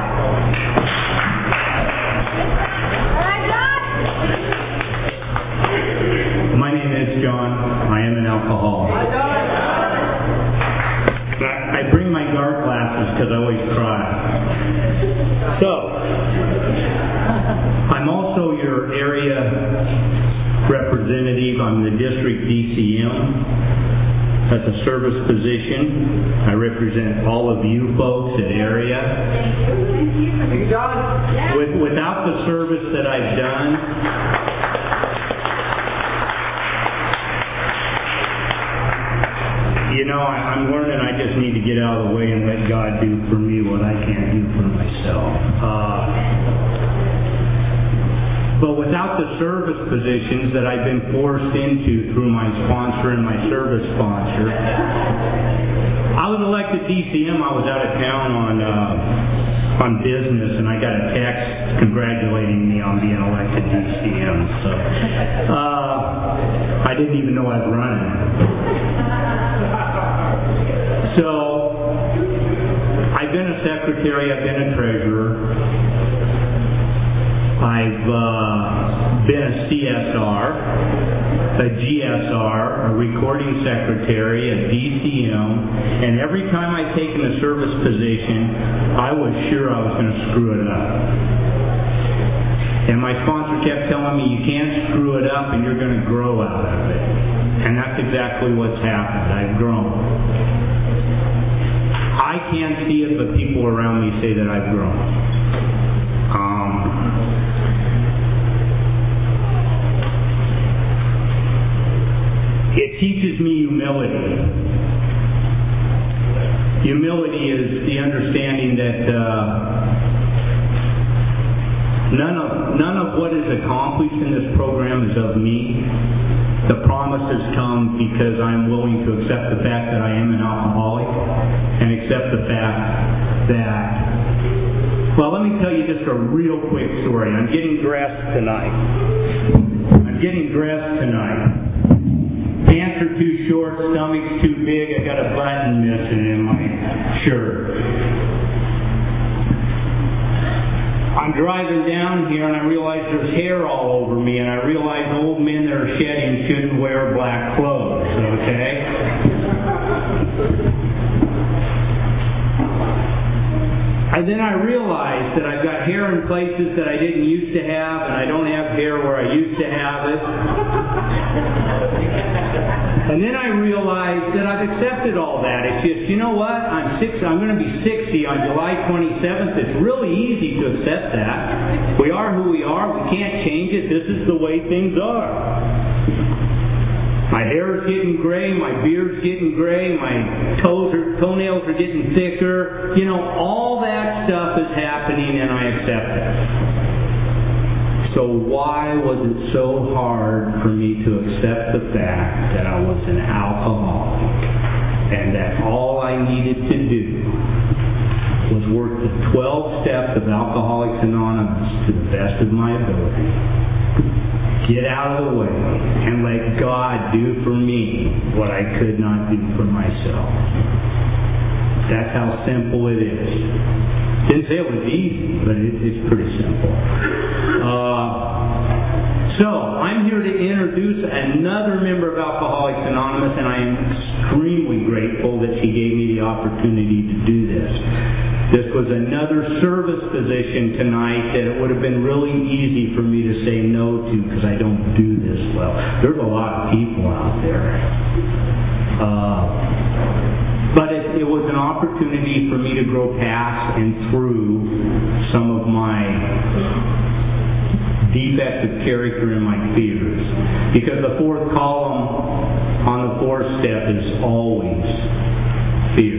My name is John. I am an alcoholic. I bring my dark glasses because I always cry. So, I'm also your area representative on the district DCM. That's a service position. I represent all of you folks at area. Without the service that I've done, I'm learning I just need to get out of the way and let God do for me what I can't do for myself. But without the service positions that I've been forced into through my sponsor and my service sponsor, I was elected DCM. I was out of town on business, and I got a text congratulating me on being elected DCM. So I didn't even know I was running. So I've been a secretary. I've been a treasurer. I've been a CSR, a GSR, a recording secretary, a DCM, and every time I've taken a service position, I was sure I was going to screw it up. And my sponsor kept telling me, you can't screw it up and you're going to grow out of it. And that's exactly what's happened. I've grown. I can't see it, but people around me say that I've grown. It teaches me humility. Humility is the understanding that none of what is accomplished in this program is of me. The promises come because I'm willing to accept the fact that I am an alcoholic and accept the fact that, well, let me tell you just a real quick story. I'm getting dressed tonight. Pants are too short, stomach's too big, I got a button missing in my shirt. I'm driving down here and I realize there's hair all over me, and I realize old men that are shedding shouldn't wear black clothes, okay? And then I realized that I've got hair in places that I didn't used to have, and I don't have hair where I used to have it. And then I realized that I've accepted all that. It's just, you know what? I'm going to be 60 on July 27th. It's really easy to accept that. We are who we are. We can't change it. This is the way things are. My hair is getting gray, my beard's getting gray, my toenails are getting thicker. All that stuff is happening, and I accept it. So why was it so hard for me to accept the fact that I was an alcoholic and that all I needed to do was work the 12 steps of Alcoholics Anonymous to the best of my ability? Get out of the way and let God do for me what I could not do for myself. That's how simple it is. Didn't say it was easy, but it's pretty simple. So, I'm here to introduce another member of Alcoholics Anonymous, and I am extremely grateful that she gave me the opportunity to do this. This was another service position tonight that it would have been really easy for me to say no to because I don't do this well. There's a lot of people out there. But it was an opportunity for me to grow past and through some of my defective character and my fears. Because the fourth column on the fourth step is always fear.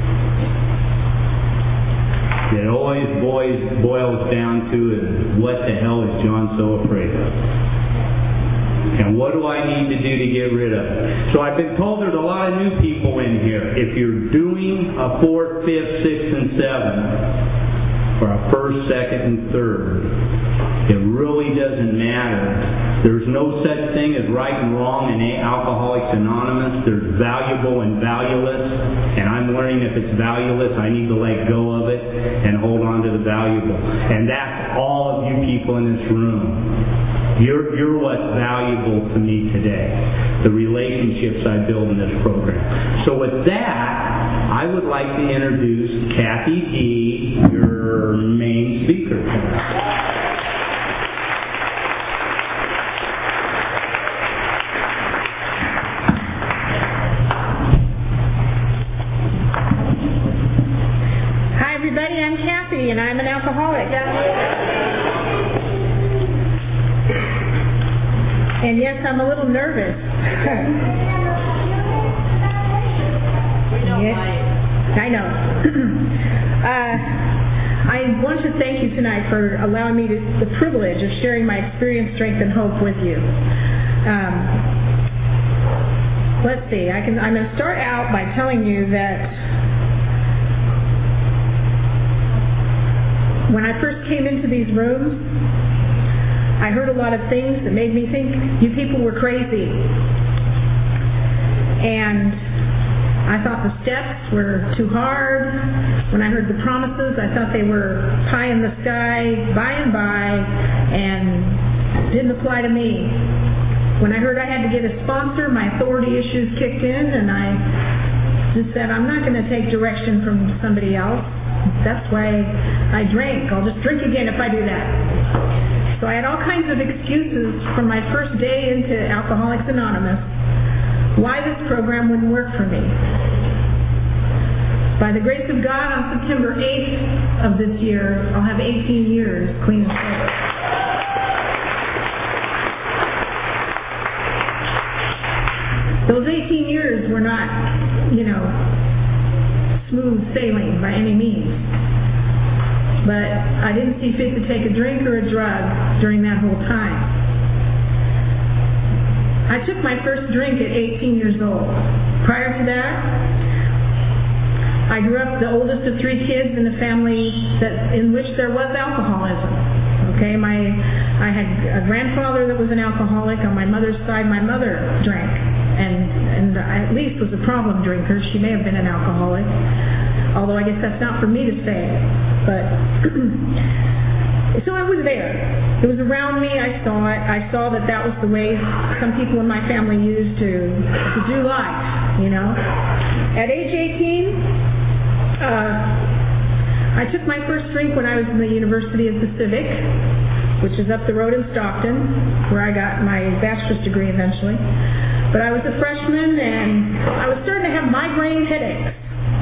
It always boils down to is, what the hell is John so afraid of? And what do I need to do to get rid of it? So I've been told there's a lot of new people in here. If you're doing a 4th, 5th, 6th, and 7th, or a 1st, 2nd, and 3rd, It really doesn't matter. There's no such thing as right and wrong in Alcoholics Anonymous. There's valuable and valueless, and I'm learning if it's valueless, I need to let go of it and hold on to the valuable. And that's all of you people in this room. You're what's valuable to me today, the relationships I build in this program. So with that, I would like to introduce Kathy D., your main speaker. Hi everybody, I'm Kathy and I'm an alcoholic. And yes, I'm a little nervous. Yes, I know. I want to thank you tonight for allowing me the privilege of sharing my experience, strength, and hope with you. Let's see. I'm going to start out by telling you that when I first came into these rooms, I heard a lot of things that made me think you people were crazy. And I thought the steps were too hard. When I heard the promises, I thought they were pie in the sky, by and by, and didn't apply to me. When I heard I had to get a sponsor, my authority issues kicked in, and I just said, I'm not going to take direction from somebody else. That's why I drank. I'll just drink again if I do that. So I had all kinds of excuses from my first day into Alcoholics Anonymous why this program wouldn't work for me. By the grace of God, on September 8th of this year, I'll have 18 years clean and sober. Those 18 years were not, smooth sailing by any means. But I didn't see fit to take a drink or a drug during that whole time. I took my first drink at 18 years old. Prior to that, I grew up the oldest of 3 kids in a family in which there was alcoholism. Okay, I had a grandfather that was an alcoholic. On my mother's side, my mother drank, and I at least was a problem drinker. She may have been an alcoholic, although I guess that's not for me to say. But so it was there. It was around me. I saw it. I saw that was the way some people in my family used to do life. At age 18, I took my first drink when I was in the University of Pacific, which is up the road in Stockton, where I got my bachelor's degree eventually. But I was a freshman, and I was starting to have migraine headaches.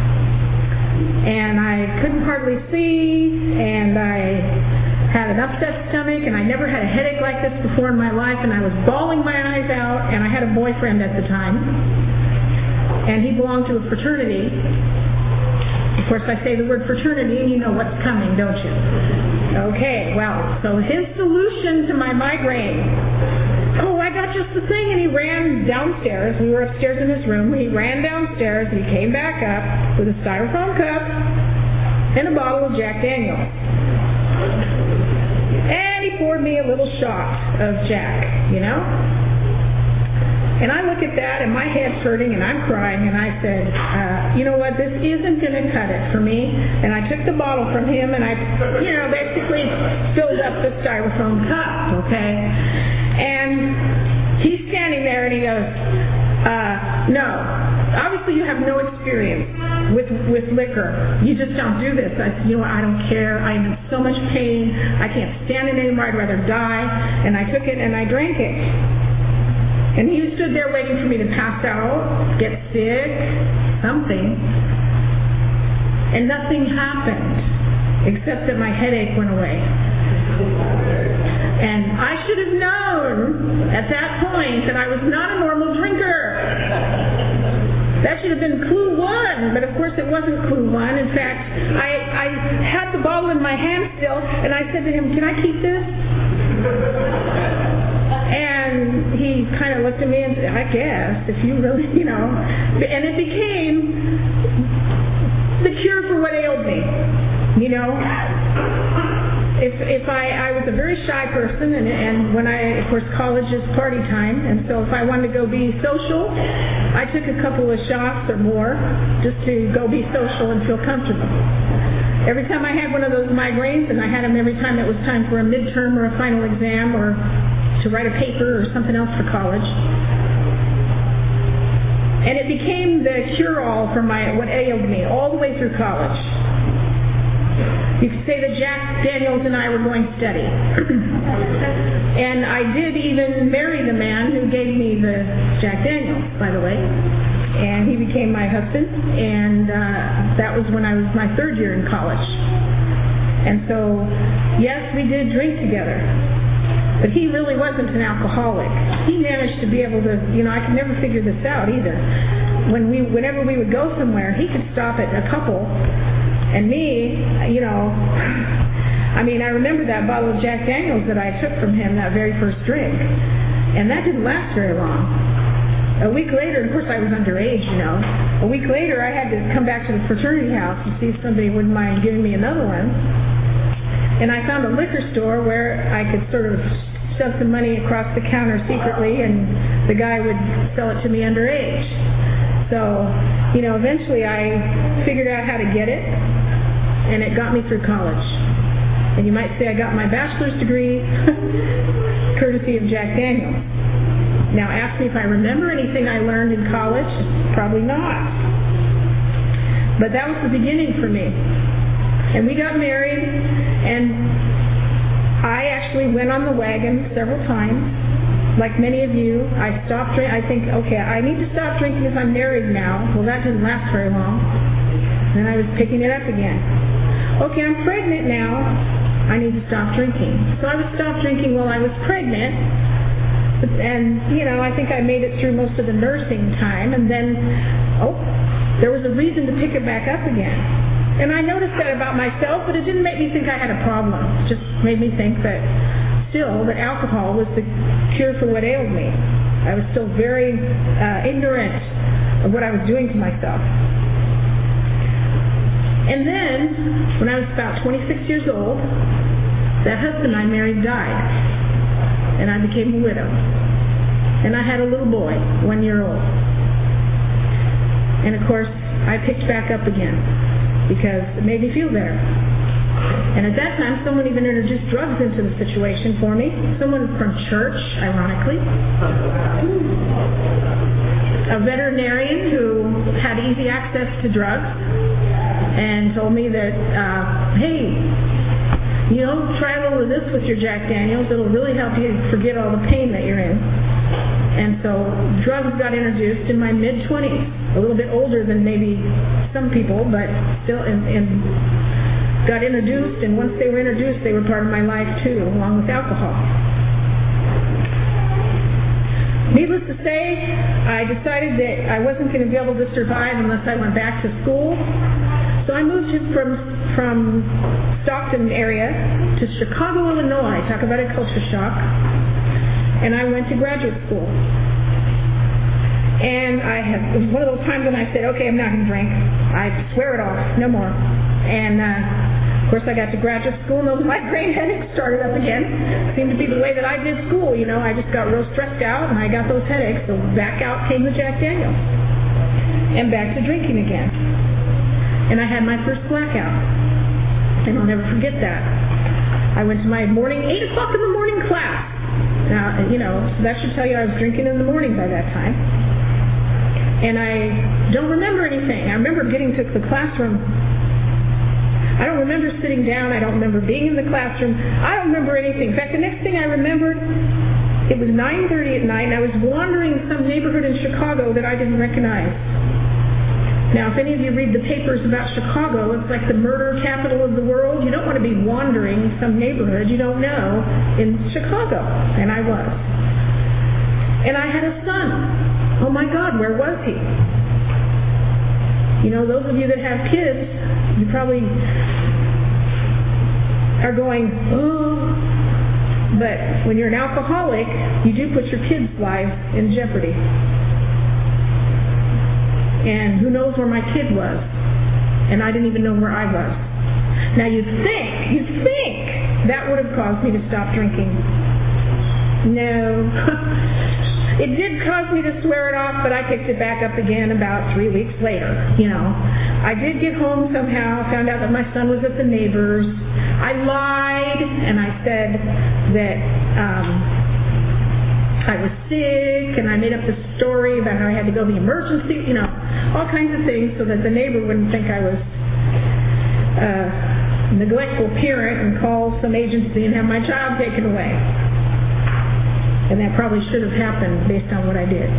And I couldn't hardly see, and I had an upset stomach, and I never had a headache like this before in my life, and I was bawling my eyes out, and I had a boyfriend at the time, and he belonged to a fraternity. Of course, I say the word fraternity, and you know what's coming, don't you? Okay, well, so his solution to my migraine, I got just the thing, and he ran downstairs. We were upstairs in his room. He ran downstairs, and he came back up with a styrofoam cup and a bottle of Jack Daniels. And he poured me a little shot of Jack, And I look at that, and my head's hurting, and I'm crying, and I said, you know what, this isn't going to cut it for me. And I took the bottle from him, and I, basically filled up the styrofoam cup, okay? And he's standing there, and he goes, no, obviously you have no experience with liquor. You just don't do this. I said, I don't care. I'm in so much pain. I can't stand it anymore. I'd rather die. And I took it, and I drank it. And he stood there waiting for me to pass out, get sick, something. And nothing happened, except that my headache went away. And I should have known at that point that I was not a normal drinker. That should have been clue 1, but of course it wasn't clue 1. In fact, I had the bottle in my hand still, and I said to him, can I keep this? And he kind of looked at me and said, I guess, if you really, And it became the cure for what ailed me. You know, if I was a very shy person, and when of course, college is party time, and so if I wanted to go be social, I took a couple of shots or more just to go be social and feel comfortable. Every time I had one of those migraines, and I had them every time it was time for a midterm or a final exam or to write a paper or something else for college. And it became the cure-all for what ailed me all the way through college. You could say that Jack Daniels and I were going steady. And I did even marry the man who gave me the Jack Daniels, by the way. And he became my husband, and that was when I was my third year in college. And so, yes, we did drink together. But he really wasn't an alcoholic. He managed to be able to, I could never figure this out either. Whenever we would go somewhere, he could stop at a couple. And me, I remember that bottle of Jack Daniels that I took from him, that very first drink. And that didn't last very long. A week later, of course I was underage, a week later I had to come back to the fraternity house to see if somebody wouldn't mind giving me another one. And I found a liquor store where I could sort of shove some money across the counter secretly, and the guy would sell it to me underage. So, eventually I figured out how to get it, and it got me through college. And you might say I got my bachelor's degree courtesy of Jack Daniels. Now ask me if I remember anything I learned in college. Probably not. But that was the beginning for me. And we got married, and I actually went on the wagon several times. Like many of you, I stopped drinking. I think, okay, I need to stop drinking if I'm married now. Well, that didn't last very long. Then I was picking it up again. Okay, I'm pregnant now. I need to stop drinking. So I would stop drinking while I was pregnant. And, I think I made it through most of the nursing time. And then, there was a reason to pick it back up again. And I noticed that about myself, but it didn't make me think I had a problem. It just made me think that alcohol was the cure for what ailed me. I was still very ignorant of what I was doing to myself. And then, when I was about 26 years old, that husband I married died. And I became a widow. And I had a little boy, 1 year old. And of course, I picked back up again because it made me feel better. And at that time, someone even introduced drugs into the situation for me. Someone from church, ironically. A veterinarian who had easy access to drugs and told me that, hey, try a little of this with your Jack Daniels. It'll really help you forget all the pain that you're in. And so drugs got introduced in my mid-20s, a little bit older than maybe some people, but still got introduced, and once they were introduced, they were part of my life too, along with alcohol. Needless to say, I decided that I wasn't going to be able to survive unless I went back to school. So I moved from Stockton area to Chicago, Illinois. Talk about a culture shock. And I went to graduate school. And it was one of those times when I said, okay, I'm not going to drink. I swear it off, no more. And of course I got to graduate school and those migraine headaches started up again. It seemed to be the way that I did school, I just got real stressed out and I got those headaches, so back out came the Jack Daniels. And back to drinking again. And I had my first blackout. And I'll never forget that. I went to my 8 o'clock in the morning class. Now, so that should tell you I was drinking in the morning by that time. And I don't remember anything. I remember getting to the classroom. I don't remember sitting down. I don't remember being in the classroom. I don't remember anything. In fact, the next thing I remembered, it was 9:30 at night, and I was wandering in some neighborhood in Chicago that I didn't recognize. Now, if any of you read the papers about Chicago, it's like the murder capital of the world. You don't want to be wandering in some neighborhood you don't know in Chicago. And I was. And I had a son. Oh my God, where was he? Those of you that have kids, you probably are going, oh. But when you're an alcoholic, you do put your kids' lives in jeopardy. And who knows where my kid was. And I didn't even know where I was. Now you'd think that would have caused me to stop drinking. No. It did cause me to swear it off, but I picked it back up again about 3 weeks later. I did get home somehow, found out that my son was at the neighbor's. I lied, and I said that I was sick, and I made up this story about how I had to go to the emergency, all kinds of things so that the neighbor wouldn't think I was a neglectful parent and call some agency and have my child taken away. And that probably should have happened based on what I did.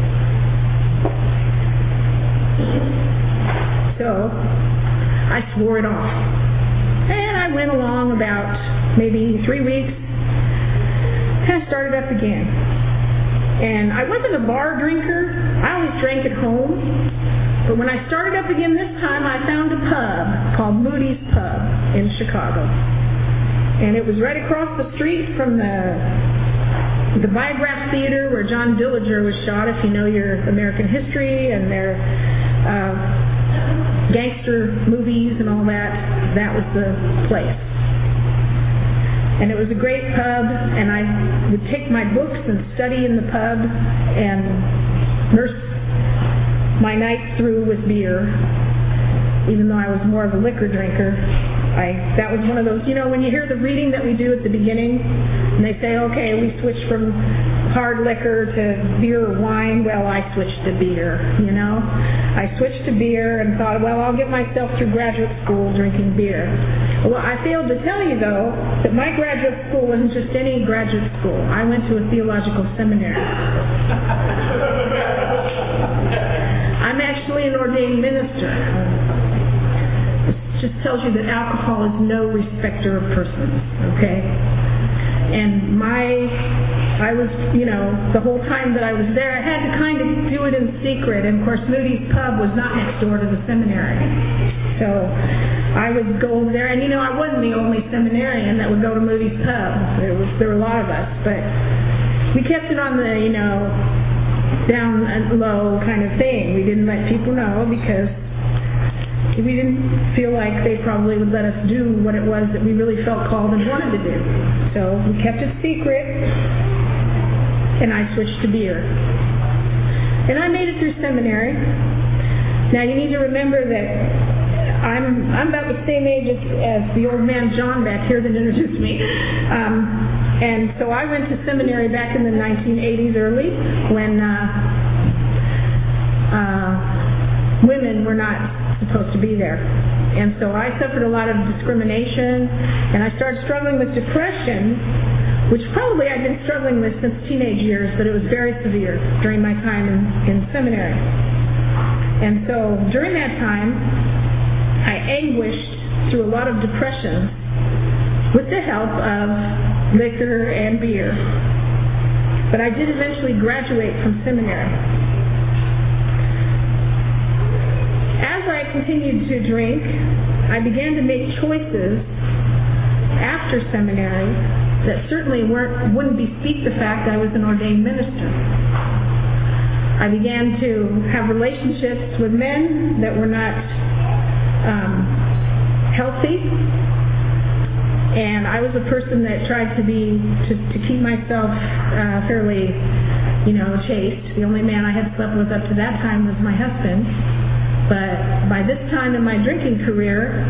So, I swore it off. And I went along about maybe 3 weeks, and I started up again. And I wasn't a bar drinker. I always drank at home. But when I started up again this time, I found a pub called Moody's Pub in Chicago. And it was right across the street from the Biograph Theater where John Dillinger was shot, if you know your American history and their gangster movies and all that. That was the place. And it was a great pub, and I would take my books and study in the pub and nurse my nights through with beer, even though I was more of a liquor drinker. That was one of those, when you hear the reading that we do at the beginning, and they say, okay, we switched from hard liquor to beer or wine. Well, I switched to beer, I switched to beer and thought, well, I'll get myself through graduate school drinking beer. Well, I failed to tell you, though, that my graduate school wasn't just any graduate school. I went to a theological seminary. I'm actually an ordained minister. Just tells you that alcohol is no respecter of persons, okay? And I was, the whole time that I was there, I had to kind of do it in secret. And of course, Moody's Pub was not next door to the seminary. So I would go over there, and I wasn't the only seminarian that would go to Moody's Pub. There were a lot of us, but we kept it on the, down and low kind of thing. We didn't let people know because we didn't feel like they probably would let us do what it was that we really felt called and wanted to do. So we kept it secret, and I switched to beer. And I made it through seminary. Now you need to remember that I'm about the same age as the old man John back here that introduced me. And so I went to seminary back in the 1980s early when women were not supposed to be there. And so I suffered a lot of discrimination, and I started struggling with depression, which probably I'd been struggling with since teenage years, but it was very severe during my time in seminary. And so during that time, I anguished through a lot of depression with the help of liquor and beer. But I did eventually graduate from seminary. As I continued to drink, I began to make choices after seminary that certainly wouldn't bespeak the fact I was an ordained minister. I began to have relationships with men that were not healthy, and I was a person that tried to keep myself fairly, chaste. The only man I had slept with up to that time was my husband. But by this time in my drinking career,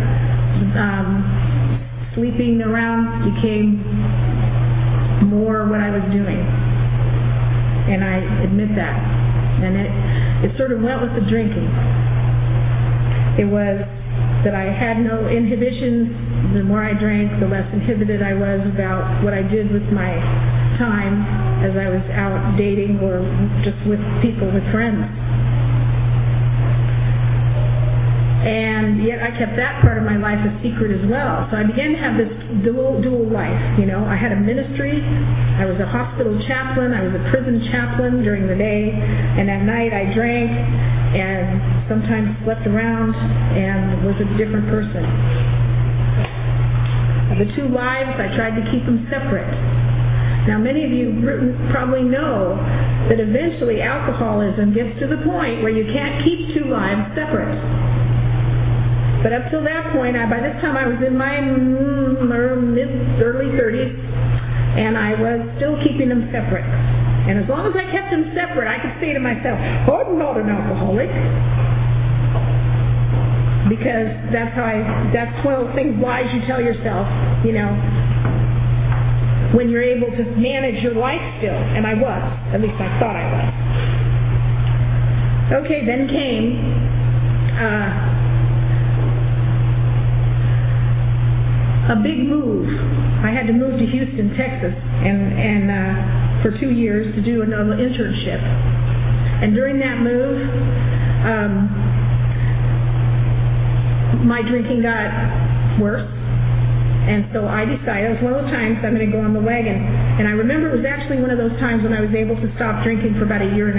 sleeping around became more what I was doing. And I admit that. And it sort of went with the drinking. It was that I had no inhibitions. The more I drank, the less inhibited I was about what I did with my time as I was out dating or just with people, with friends. And yet I kept that part of my life a secret as well. So I began to have this dual life. I had a ministry. I was a hospital chaplain. I was a prison chaplain during the day. And at night I drank and sometimes slept around and was a different person. The two lives, I tried to keep them separate. Now many of you probably know that eventually alcoholism gets to the point where you can't keep two lives separate. But up till that point, by this time I was in my early 30s, and I was still keeping them separate. And as long as I kept them separate, I could say to myself, I'm not an alcoholic. Because that's one of the things, lies you tell yourself, when you're able to manage your life still. And I was. At least I thought I was. Okay, then came a big move. I had to move to Houston, Texas, and for 2 years to do another internship. And during that move, my drinking got worse. And so I decided, it was one of those times I'm going to go on the wagon. And I remember it was actually one of those times when I was able to stop drinking for about 1.5 years.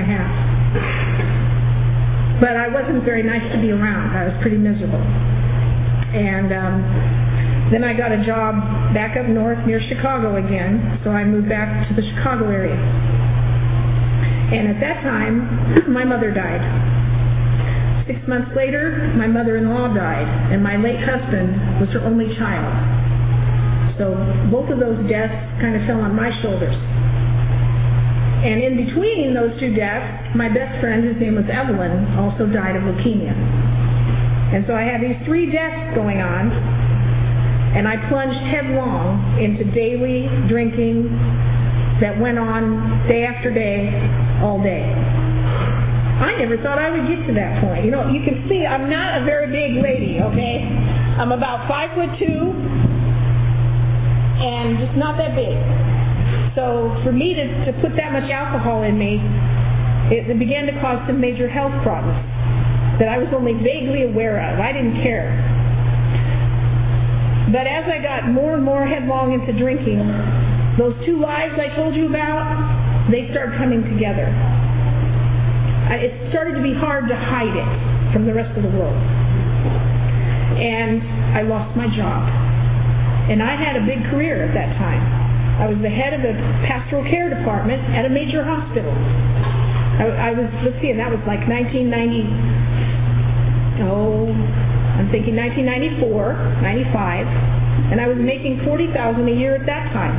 But I wasn't very nice to be around. I was pretty miserable. And then I got a job back up north near Chicago again, so I moved back to the Chicago area. And at that time, my mother died. 6 months later, my mother-in-law died, and my late husband was her only child. So both of those deaths kind of fell on my shoulders. And in between those two deaths, my best friend, whose name was Evelyn, also died of leukemia. And so I had these 3 deaths going on, and I plunged headlong into daily drinking that went on day after day, all day. I never thought I would get to that point. You can see I'm not a very big lady, okay? I'm about 5'2", and just not that big. So for me to put that much alcohol in me, it began to cause some major health problems that I was only vaguely aware of. I didn't care. But as I got more and more headlong into drinking, those 2 lives I told you about, they started coming together. It started to be hard to hide it from the rest of the world. And I lost my job. And I had a big career at that time. I was the head of the pastoral care department at a major hospital. I was, and that was like 1994, 95, and I was making $40,000 a year at that time.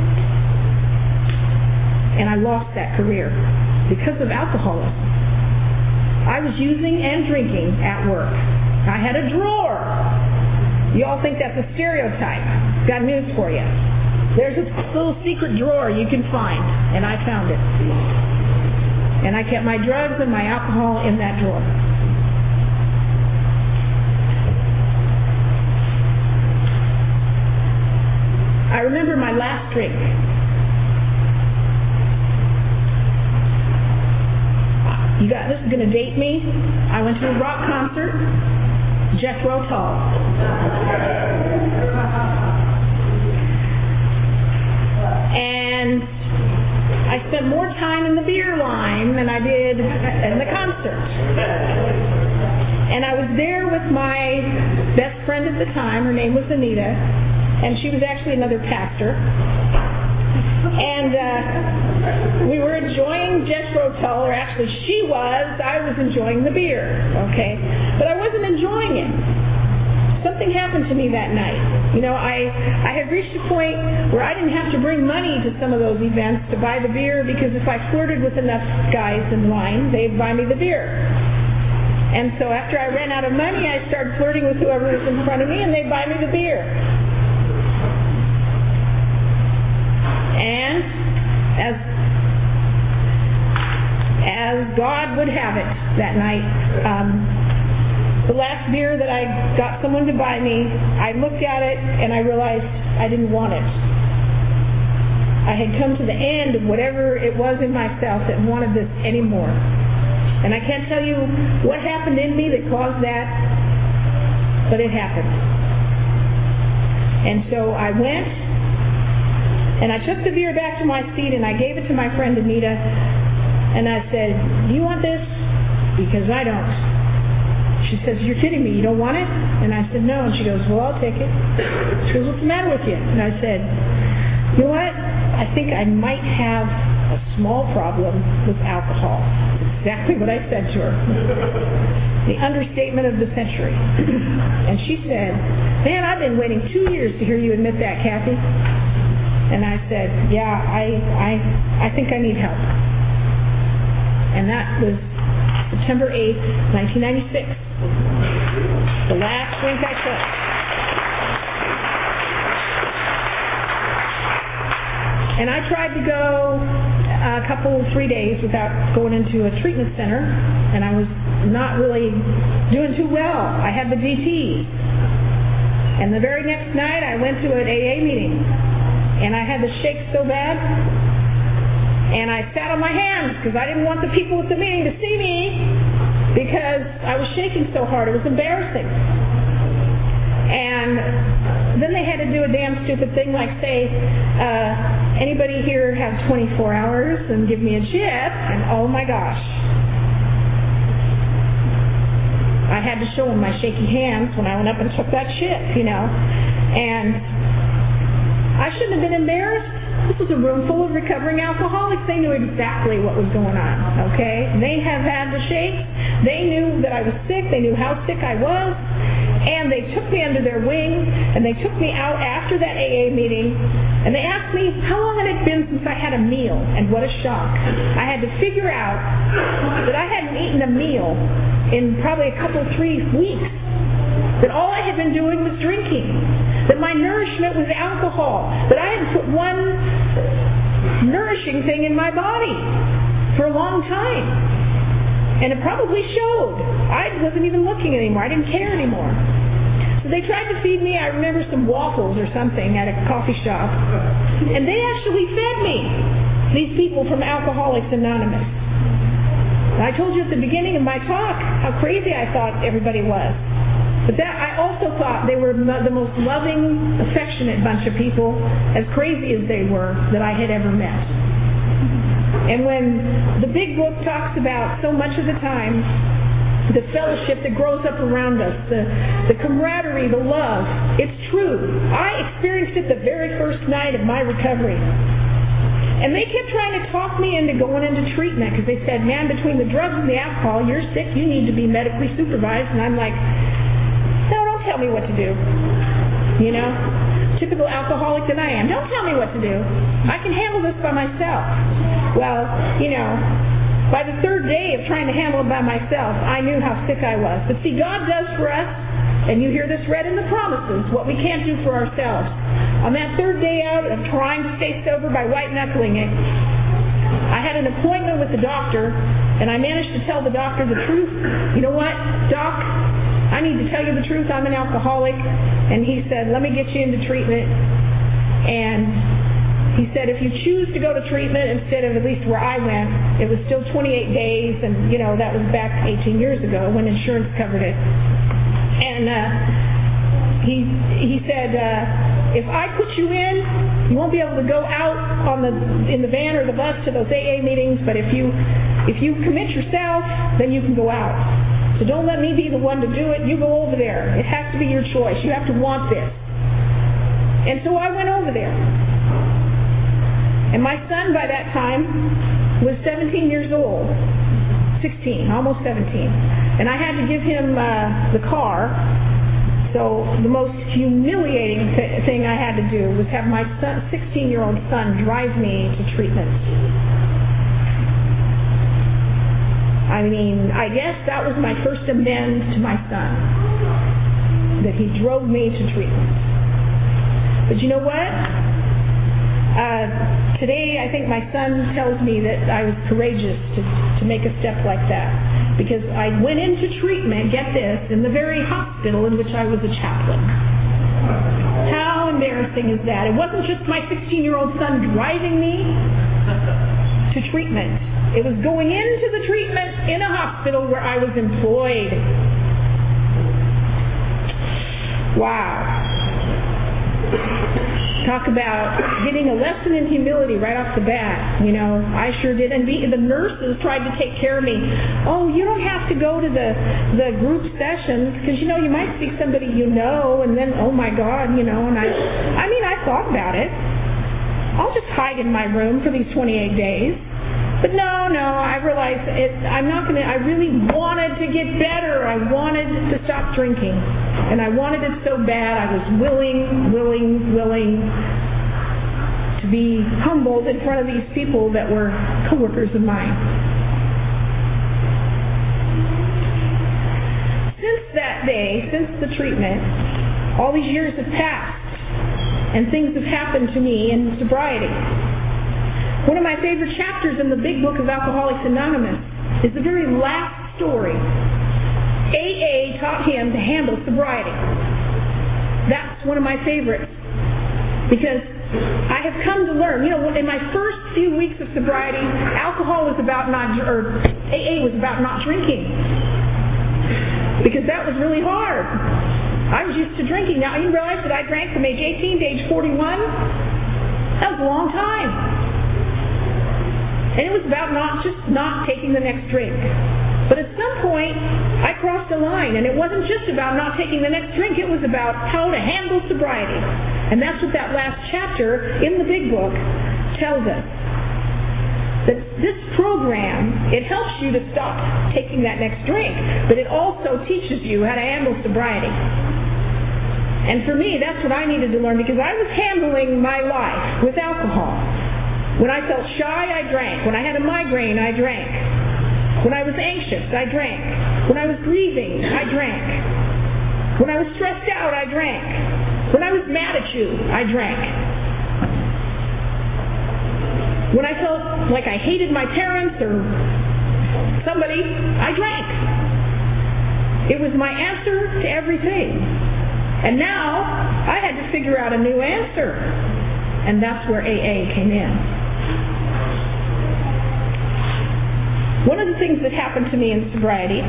And I lost that career because of alcoholism. I was using and drinking at work. I had a drawer. You all think that's a stereotype. Got news for you. There's a little secret drawer you can find, and I found it. And I kept my drugs and my alcohol in that drawer. I remember my last drink. This is going to date me. I went to a rock concert, Jethro Tull. And I spent more time in the beer line than I did in the concert. And I was there with my best friend at the time. Her name was Anita. And she was actually another pastor. And we were enjoying Jethro Tull, or actually she was. I was enjoying the beer, okay? But I wasn't enjoying it. Something happened to me that night. I had reached a point where I didn't have to bring money to some of those events to buy the beer, because if I flirted with enough guys in line, they'd buy me the beer. And so after I ran out of money, I started flirting with whoever was in front of me, and they'd buy me the beer. And as God would have it that night, the last beer that I got someone to buy me, I looked at it and I realized I didn't want it. I had come to the end of whatever it was in myself that wanted this anymore. And I can't tell you what happened in me that caused that, but it happened. And so I went, and I took the beer back to my seat, and I gave it to my friend Anita, and I said, "Do you want this? Because I don't." She says, "You're kidding me, you don't want it?" And I said, "No." And she goes, "Well, I'll take it." She goes, "What's the matter with you?" And I said, "You know what? I think I might have a small problem with alcohol." That's exactly what I said to her. the understatement of the century. And she said, man, I've been waiting 2 years to hear you admit that, Kathy. And I said, yeah, I think I need help. And that was September 8th, 1996. The last drink I took. And I tried to go a 3 days without going into a treatment center, and I was not really doing too well. I had the DTs. And the very next night I went to an AA meeting, and I had the shakes so bad, and I sat on my hands because I didn't want the people at the meeting to see me because I was shaking so hard. It was embarrassing. And then they had to do a damn stupid thing like say, anybody here have 24 hours and give me a chip? And oh my gosh. I had to show them my shaky hands when I went up and took that chip, And I shouldn't have been embarrassed. This was a room full of recovering alcoholics. They knew exactly what was going on, okay? They have had the shakes. They knew that I was sick. They knew how sick I was. And they took me under their wing, and they took me out after that AA meeting, and they asked me how long had it been since I had a meal, and what a shock. I had to figure out that I hadn't eaten a meal in probably 3 weeks, that all I had been doing was drinking, that my nourishment was alcohol, that I had put one nourishing thing in my body for a long time. And it probably showed. I wasn't even looking anymore. I didn't care anymore. So they tried to feed me, I remember, some waffles or something at a coffee shop. And they actually fed me, these people from Alcoholics Anonymous. And I told you at the beginning of my talk how crazy I thought everybody was. But I also thought they were the most loving, affectionate bunch of people, as crazy as they were, that I had ever met. And when the big book talks about so much of the time the fellowship that grows up around us, the camaraderie, the love, it's true. I experienced it the very first night of my recovery. And they kept trying to talk me into going into treatment because they said, man, between the drugs and the alcohol, you're sick, you need to be medically supervised. And I'm like, no, don't tell me what to do. Typical alcoholic that I am. Don't tell me what to do. I can handle this by myself. Well, by the third day of trying to handle it by myself, I knew how sick I was. But see, God does for us, and you hear this read in the promises, what we can't do for ourselves. On that third day out of trying to stay sober by white-knuckling it, I had an appointment with the doctor, and I managed to tell the doctor the truth. You know what, Doc? I need to tell you the truth. I'm an alcoholic. And he said, let me get you into treatment. And he said, if you choose to go to treatment instead of at least where I went, it was still 28 days. And, that was back 18 years ago when insurance covered it. And he said, if I put you in, you won't be able to go out in the van or the bus to those AA meetings. But if you commit yourself, then you can go out. So don't let me be the one to do it. You go over there. It has to be your choice. You have to want this. And so I went over there. And my son by that time was 17 years old. 16, almost 17. And I had to give him the car. So the most humiliating thing I had to do was have my 16-year-old son drive me to treatment. I guess that was my first amends to my son, that he drove me to treatment. But you know what? Today I think my son tells me that I was courageous to make a step like that, because I went into treatment, get this, in the very hospital in which I was a chaplain. How embarrassing is that? It wasn't just my 16-year-old son driving me to treatment. It was going into the treatment in a hospital where I was employed. Wow. Talk about getting a lesson in humility right off the bat. I sure did. And the nurses tried to take care of me. Oh, you don't have to go to the group sessions because, you might see somebody and then, oh my God, and I thought about it. I'll just hide in my room for these 28 days. But no, I realized I'm not going to, I really wanted to get better. I wanted to stop drinking. And I wanted it so bad. I was willing to be humbled in front of these people that were coworkers of mine. Since that day, since the treatment, all these years have passed, and things have happened to me in sobriety. One of my favorite chapters in the big book of Alcoholics Anonymous is the very last story. AA taught him to handle sobriety. That's one of my favorites. Because I have come to learn, in my first few weeks of sobriety, AA was about not drinking. Because that was really hard. I was used to drinking. Now, you realize that I drank from age 18 to age 41? That was a long time. And it was about not taking the next drink. But at some point, I crossed a line, and it wasn't just about not taking the next drink, it was about how to handle sobriety. And that's what that last chapter in the big book tells us. That this program, it helps you to stop taking that next drink, but it also teaches you how to handle sobriety. And for me, that's what I needed to learn, because I was handling my life with alcohol. When I felt shy, I drank. When I had a migraine, I drank. When I was anxious, I drank. When I was grieving, I drank. When I was stressed out, I drank. When I was mad at you, I drank. When I felt like I hated my parents or somebody, I drank. It was my answer to everything. And now, I had to figure out a new answer. And that's where AA came in. One of the things that happened to me in sobriety,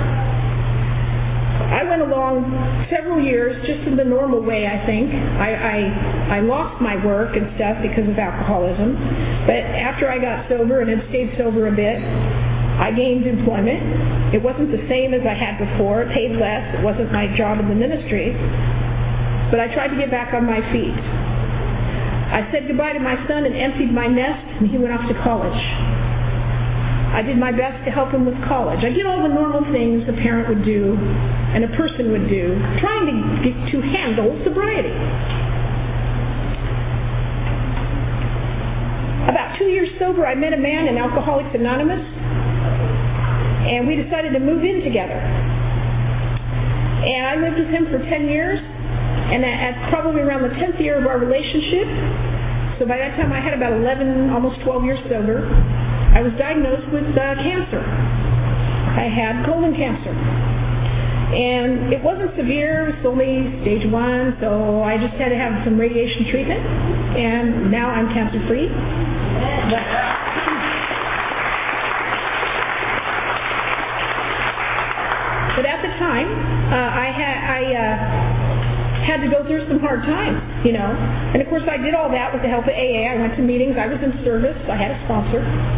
I went along several years just in the normal way, I think. I lost my work and stuff because of alcoholism. But after I got sober and had stayed sober a bit, I gained employment. It wasn't the same as I had before. It paid less. It wasn't my job in the ministry. But I tried to get back on my feet. I said goodbye to my son and emptied my nest, and he went off to college. I did my best to help him with college. I did all the normal things a parent would do and a person would do, trying to handle sobriety. About 2 years sober, I met a man in Alcoholics Anonymous, and we decided to move in together. And I lived with him for 10 years, and at probably around the 10th year of our relationship, so by that time I had about 11, almost 12 years sober, I was diagnosed with cancer. I had colon cancer. And it wasn't severe, it was only stage 1, so I just had to have some radiation treatment, and now I'm cancer-free. But at the time, I had to go through some hard times, And of course I did all that with the help of AA. I went to meetings, I was in service, I had a sponsor.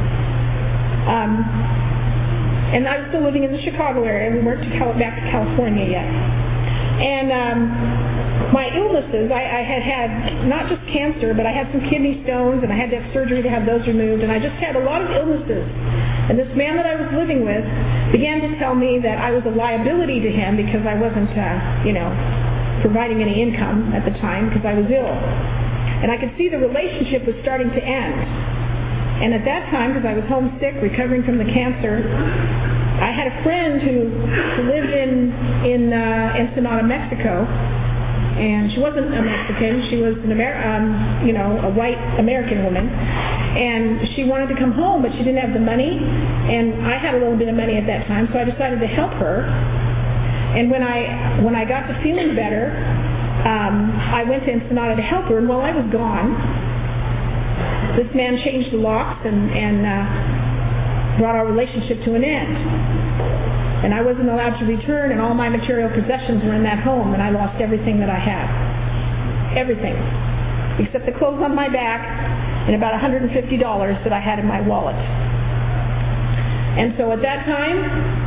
And I was still living in the Chicago area. We weren't back to California yet. And my illnesses, I had not just cancer, but I had some kidney stones, and I had to have surgery to have those removed, and I just had a lot of illnesses. And this man that I was living with began to tell me that I was a liability to him because I wasn't, providing any income at the time because I was ill. And I could see the relationship was starting to end. And at that time, because I was homesick, recovering from the cancer, I had a friend who lived in Ensenada, Mexico, and she wasn't a Mexican. She was a white American woman, and she wanted to come home, but she didn't have the money, and I had a little bit of money at that time, so I decided to help her. And when I got to feeling better, I went to Ensenada to help her, and while I was gone, this man changed the locks and brought our relationship to an end. And I wasn't allowed to return, and all my material possessions were in that home, and I lost everything that I had. Everything. Except the clothes on my back and about $150 that I had in my wallet. And so at that time,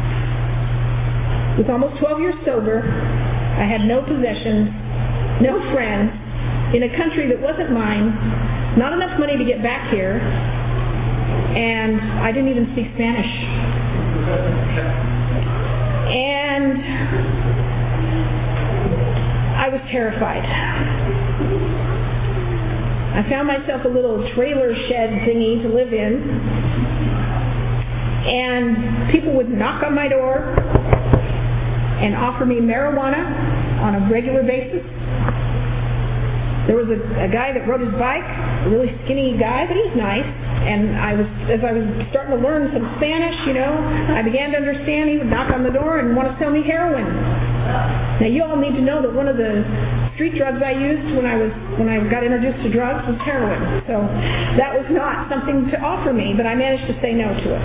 with almost 12 years sober, I had no possessions, no friends, in a country that wasn't mine, not enough money to get back here, and I didn't even speak Spanish. And I was terrified. I found myself a little trailer shed thingy to live in, and people would knock on my door and offer me marijuana on a regular basis. There was a guy that rode his bike, a really skinny guy, but he was nice. And as I was starting to learn some Spanish, I began to understand. He would knock on the door and want to sell me heroin. Now you all need to know that one of the street drugs I used when I got introduced to drugs was heroin. So that was not something to offer me, but I managed to say no to it.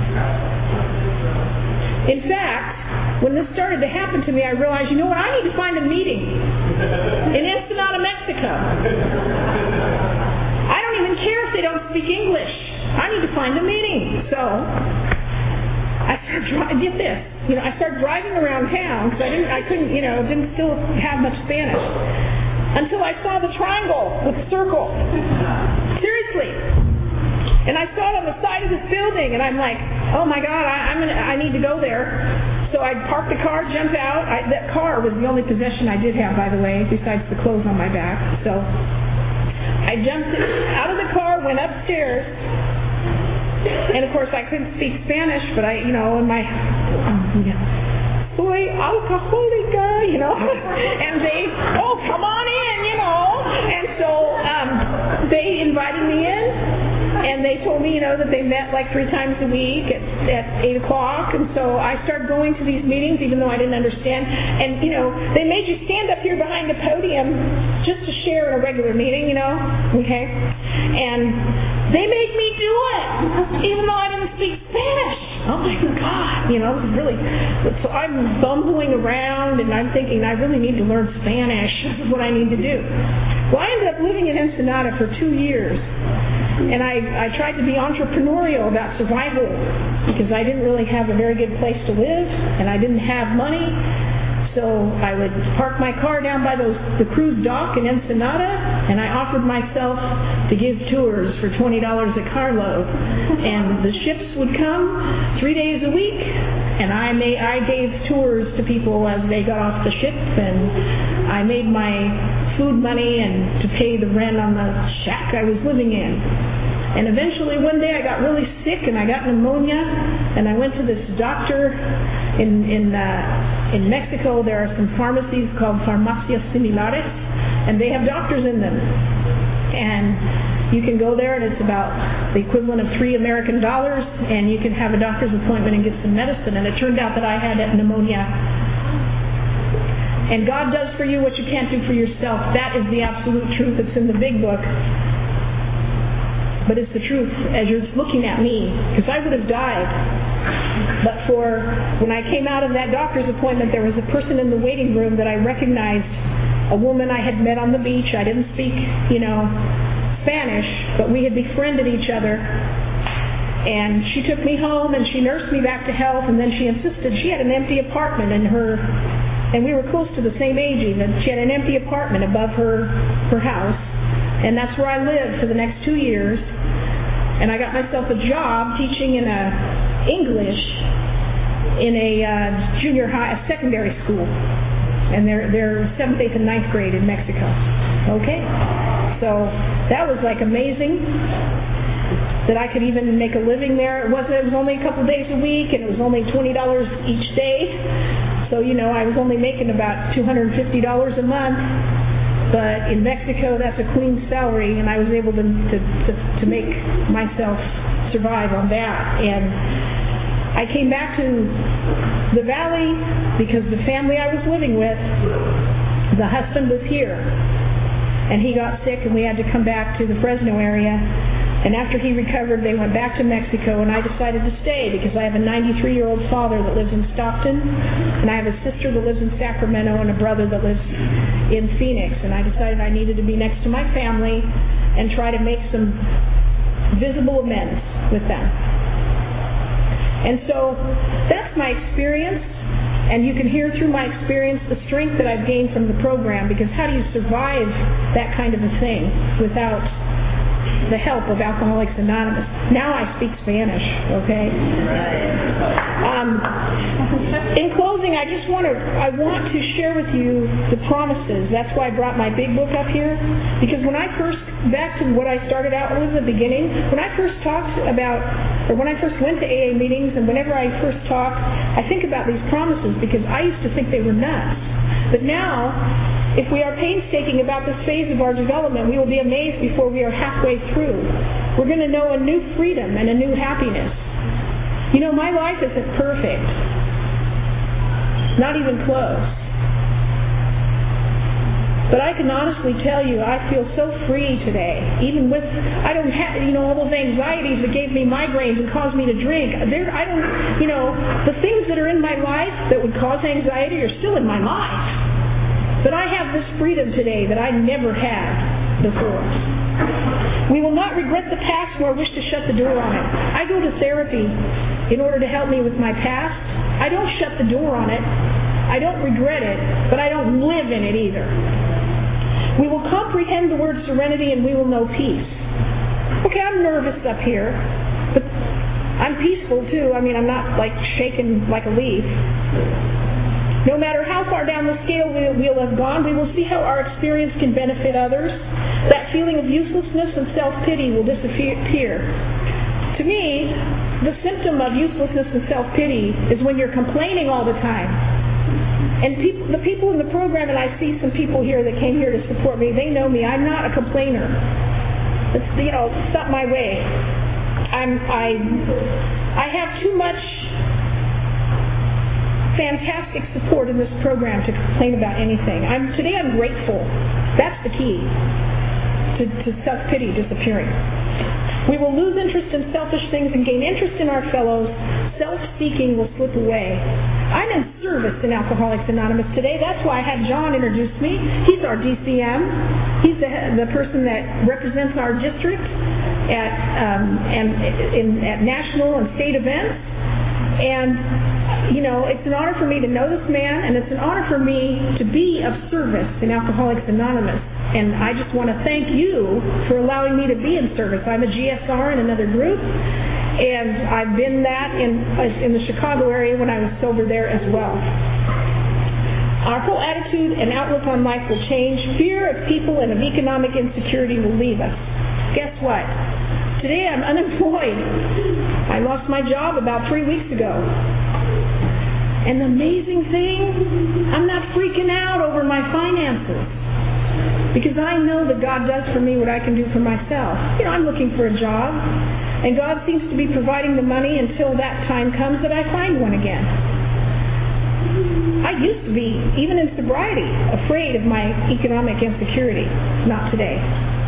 In fact, when this started to happen to me, I realized, you know what, I need to find a meeting in Ensenada, Mexico. I don't even care if they don't speak English. I need to find a meeting. So I started driving around town because I couldn't, didn't still have much Spanish until I saw the triangle with the circle. Seriously. And I saw it on the side of this building, and I'm like, oh my God, I need to go there. So I parked the car, jumped out. That car was the only possession I did have, by the way, besides the clothes on my back. So I jumped out of the car, went upstairs, and of course I couldn't speak Spanish, but in my soy alcoholica, and they, oh, come on in, and so they invited me in. And they told me, that they met like 3 times a week at 8 o'clock. And so I started going to these meetings even though I didn't understand. And, they made you stand up here behind the podium just to share in a regular meeting, okay? And they made me do it even though I didn't speak Spanish. Oh my God, it was really... So I'm bumbling around and I'm thinking I really need to learn Spanish. This is what I need to do. Well, I ended up living in Ensenada for 2 years. And I tried to be entrepreneurial about survival because I didn't really have a very good place to live and I didn't have money. So I would park my car down by the cruise dock in Ensenada, and I offered myself to give tours for $20 a carload. And the ships would come 3 days a week, and I gave tours to people as they got off the ship, and I made my food money and to pay the rent on the shack I was living in. And eventually one day I got really sick and I got pneumonia, and I went to this doctor in Mexico. There are some pharmacies called farmacias similares, and they have doctors in them. And you can go there, and it's about the equivalent of $3 American, and you can have a doctor's appointment and get some medicine. And it turned out that I had pneumonia. And God does for you what you can't do for yourself. That is the absolute truth. It's in the big book. But it's the truth as you're looking at me, because I would have died. But when I came out of that doctor's appointment, there was a person in the waiting room that I recognized, a woman I had met on the beach. I didn't speak, Spanish, but we had befriended each other. And she took me home and she nursed me back to health, and then she insisted she had an empty apartment and we were close to the same age even. She had an empty apartment above her house, and that's where I lived for the next 2 years. And I got myself a job teaching in English in a junior high, a secondary school. And they're 7th, 8th, and 9th grade in Mexico. Okay? So that was like amazing that I could even make a living there. It was only a couple days a week, and it was only $20 each day. So, I was only making about $250 a month. But in Mexico, that's a clean salary, and I was able to make myself survive on that. And I came back to the valley because the family I was living with, the husband was here. And he got sick, and we had to come back to the Fresno area. And after he recovered, they went back to Mexico, and I decided to stay because I have a 93-year-old father that lives in Stockton, and I have a sister that lives in Sacramento, and a brother that lives in Phoenix. And I decided I needed to be next to my family and try to make some visible amends with them. And so that's my experience, and you can hear through my experience the strength that I've gained from the program, because how do you survive that kind of a thing without the help of Alcoholics Anonymous. Now I speak Spanish, okay? In closing, I want to share with you the promises. That's why I brought my big book up here. Because back to what I started out with at the beginning, when I first went to AA meetings, and whenever I first talk, I think about these promises because I used to think they were nuts. But now, if we are painstaking about this phase of our development, we will be amazed before we are halfway through. We're going to know a new freedom and a new happiness. You know, my life isn't perfect. Not even close. But I can honestly tell you, I feel so free today. Even with, I don't have, all those anxieties that gave me migraines and caused me to drink. The things that are in my life that would cause anxiety are still in my life. But I have this freedom today that I never had before. We will not regret the past nor wish to shut the door on it. I go to therapy in order to help me with my past. I don't shut the door on it. I don't regret it, but I don't live in it either. We will comprehend the word serenity and we will know peace. Okay, I'm nervous up here, but I'm peaceful too. I'm not shaken like a leaf. No matter how far down the scale we'll have gone, we will see how our experience can benefit others. That feeling of uselessness and self-pity will disappear. To me, the symptom of uselessness and self-pity is when you're complaining all the time. And the people in the program, and I see some people here that came here to support me, they know me. I'm not a complainer. It's not my way. I have too much fantastic support in this program to complain about anything. Today I'm grateful. That's the key to self-pity disappearing. We will lose interest in selfish things and gain interest in our fellows. Self-seeking will slip away. I'm in service in Alcoholics Anonymous today. That's why I had John introduce me. He's our DCM. He's the person that represents our district at national and state events. And, it's an honor for me to know this man, and it's an honor for me to be of service in Alcoholics Anonymous. And I just want to thank you for allowing me to be in service. I'm a GSR in another group, and I've been that in the Chicago area when I was sober there as well. Our whole attitude and outlook on life will change. Fear of people and of economic insecurity will leave us. Guess what? Today I'm unemployed. I lost my job about 3 weeks ago. And the amazing thing, I'm not freaking out over my finances. Because I know that God does for me what I can do for myself. I'm looking for a job, and God seems to be providing the money until that time comes that I find one again. I used to be, even in sobriety, afraid of my economic insecurity. Not today.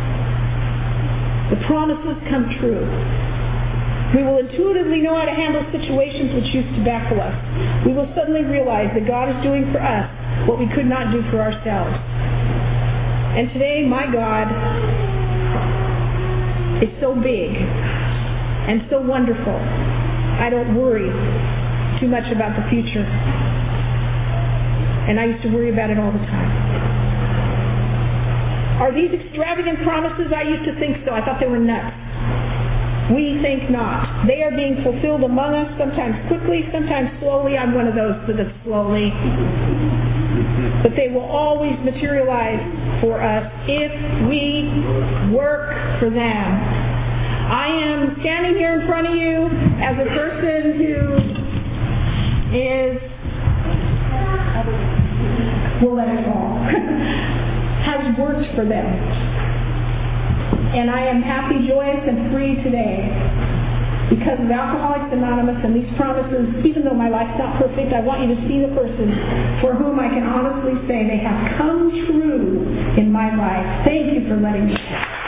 The promises come true. We will intuitively know how to handle situations which used to baffle us. We will suddenly realize that God is doing for us what we could not do for ourselves. And today, my God is so big and so wonderful. I don't worry too much about the future. And I used to worry about it all the time. Are these extravagant promises? I used to think so. I thought they were nuts. We think not. They are being fulfilled among us, sometimes quickly, sometimes slowly. I'm one of those that slowly. But they will always materialize for us if we work for them. I am standing here in front of you as a person who will let it fall, has worked for them. And I am happy, joyous, and free today because of Alcoholics Anonymous and these promises. Even though my life's not perfect, I want you to see the person for whom I can honestly say they have come true in my life. Thank you for letting me share.